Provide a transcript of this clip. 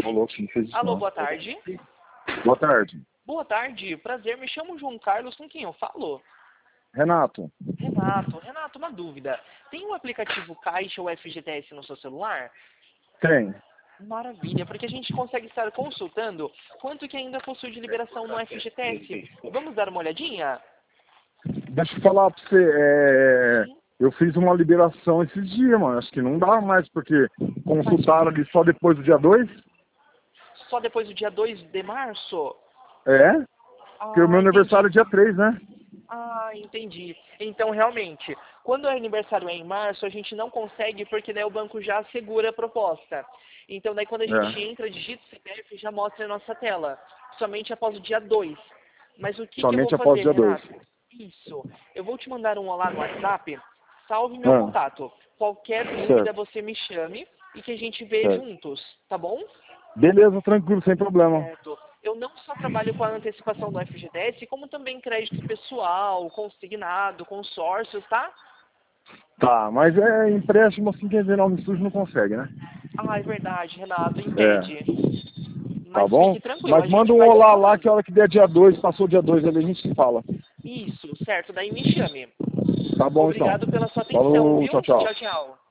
Falou sim, fez isso. Alô, boa tarde. Boa tarde. Boa tarde, prazer, me chamo João Carlos, com quem eu falo? Renato. Renato, uma dúvida. Tem um aplicativo Caixa ou FGTS no seu celular? Tem. Maravilha, porque a gente consegue estar consultando quanto que ainda possui de liberação no FGTS. Vamos dar uma olhadinha? Deixa eu falar pra você, eu fiz uma liberação esses dias, mano. Acho que não dá mais, porque consultaram ali só depois do dia 2. Só depois do dia 2 de março? É? Porque o meu aniversário é Entendi. dia 3, né? Entendi. Então, realmente, quando o aniversário é em março, a gente não consegue porque daí o banco já assegura a proposta. Então, daí quando a gente entra, digita o CPF, já mostra a nossa tela. Somente após o dia 2. Mas o que eu vou Somente após o fazer, dia 2. Renato? Isso. Eu vou te mandar um olá no WhatsApp. Salve meu contato. Qualquer dúvida, você me chame e que a gente vê juntos, tá bom? Beleza, tranquilo, sem problema. Certo. Eu não só trabalho com a antecipação do FGTS, como também crédito pessoal, consignado, consórcios, tá? Tá, mas empréstimo assim, quem vê nome sujo não consegue, né? É verdade, Renato, entende. Tá Mas bom? fique tranquilo, Mas a manda gente um vai se olá lá, que a falando. hora que der dia 2, passou o dia 2 ali, a gente se fala. Isso, certo, daí me chame. Tá bom então. Obrigado pela sua atenção, Falou, viu? tchau, tchau. Tchau, tchau.